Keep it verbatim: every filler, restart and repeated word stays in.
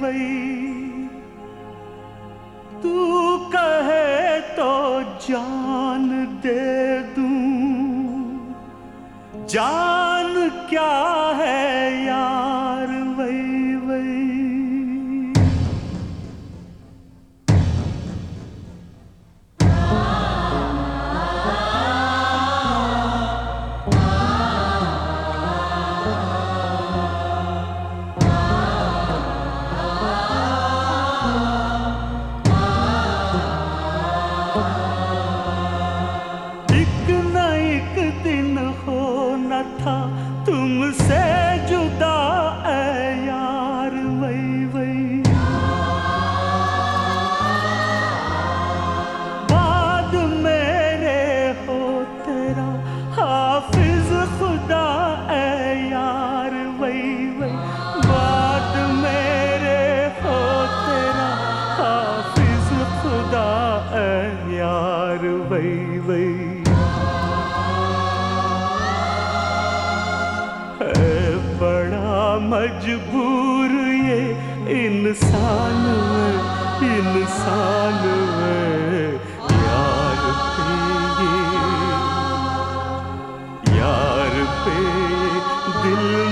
वही तू कहे तो जान दे दूं, जान क्या है यार वही वही। था तुमसे जुदा ऐ यार वही वही, बाद मेरे हो तेरा हाफिज खुदा ऐ यार वही वही, बाद मेरे हो तेरा हाफिज खुदा ऐ यार वही वही। मजबूर ये इंसान है, इंसान है यार पे ये, यार पे दिल